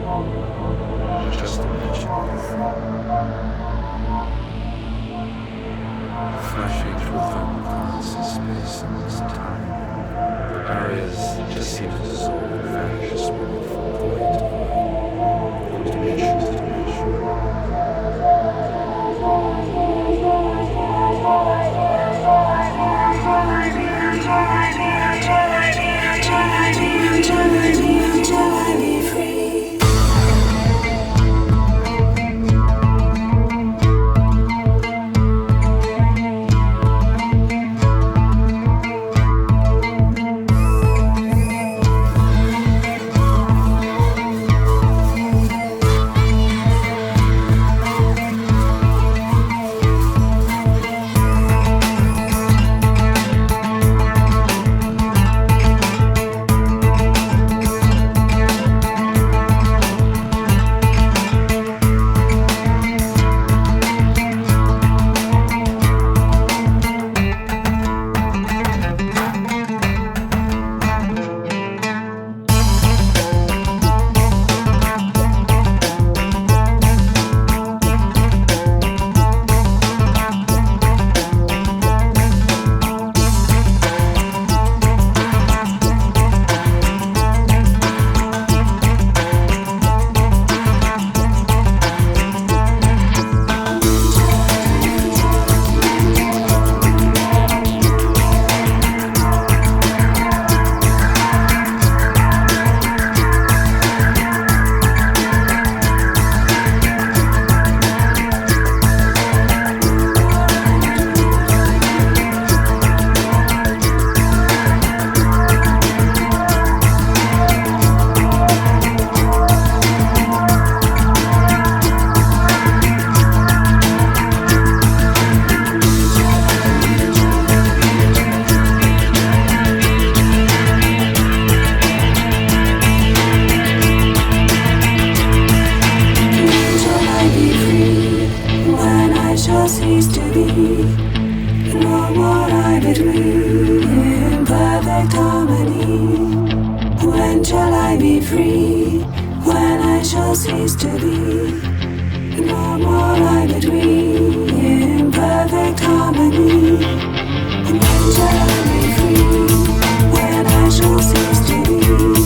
Just imagine flashing through thermal currents in space and time. The barriers just seem to dissolve and vanish as we move from point to point, from dimension to dimension. Cease to be, nor what I between in perfect harmony. When shall I be free? When I shall cease to be, nor what I between in perfect harmony. When shall I be free? When I shall cease to be.